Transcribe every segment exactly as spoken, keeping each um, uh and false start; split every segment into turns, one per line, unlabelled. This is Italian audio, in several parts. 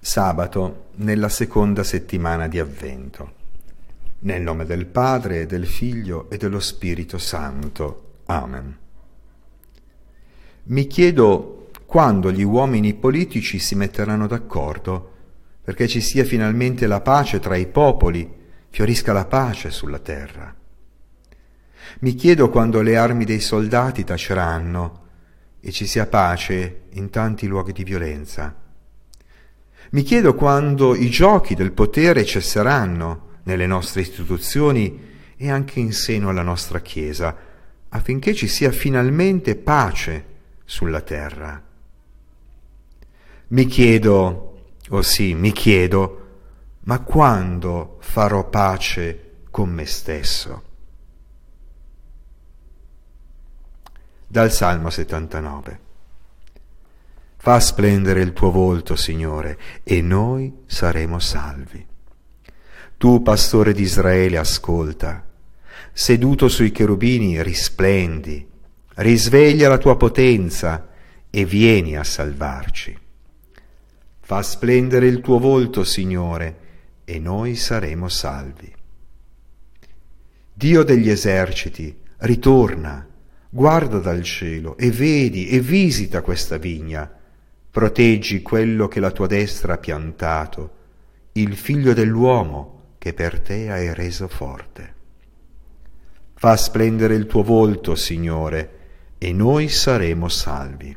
Sabato nella seconda settimana di Avvento. Nel nome del Padre, del Figlio e dello Spirito Santo. Amen. Mi chiedo quando gli uomini politici si metteranno d'accordo perché ci sia finalmente la pace tra i popoli, fiorisca la pace sulla terra. Mi chiedo quando le armi dei soldati taceranno e ci sia pace in tanti luoghi di violenza. Mi chiedo quando i giochi del potere cesseranno nelle nostre istituzioni e anche in seno alla nostra Chiesa, affinché ci sia finalmente pace sulla terra. Mi chiedo, oh sì, mi chiedo, ma quando farò pace con me stesso? Dal Salmo settantanove. Fa splendere il tuo volto, Signore, e noi saremo salvi. Tu, pastore di Israele, ascolta. Seduto sui cherubini, risplendi. Risveglia la tua potenza e vieni a salvarci. Fa splendere il tuo volto, Signore, e noi saremo salvi. Dio degli eserciti, ritorna, guarda dal cielo e vedi e visita questa vigna. Proteggi quello che la tua destra ha piantato, il figlio dell'uomo che per te hai reso forte. Fa splendere il tuo volto, Signore, e noi saremo salvi.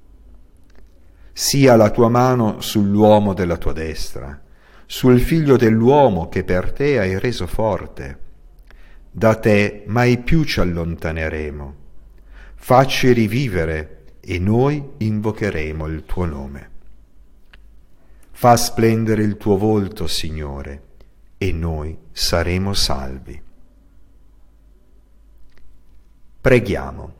Sia la tua mano sull'uomo della tua destra, sul figlio dell'uomo che per te hai reso forte. Da te mai più ci allontaneremo. Facci rivivere e noi invocheremo il tuo nome. Fa splendere il tuo volto, Signore, e noi saremo salvi. Preghiamo.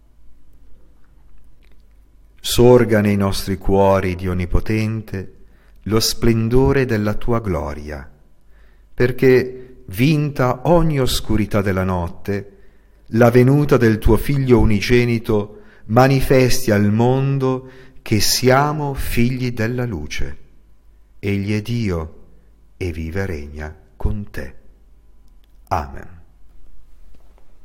Sorga nei nostri cuori, Dio Onnipotente, lo splendore della tua gloria, perché, vinta ogni oscurità della notte, la venuta del tuo Figlio unigenito manifesti al mondo che siamo figli della luce. Egli è Dio e vive e regna con te. Amen.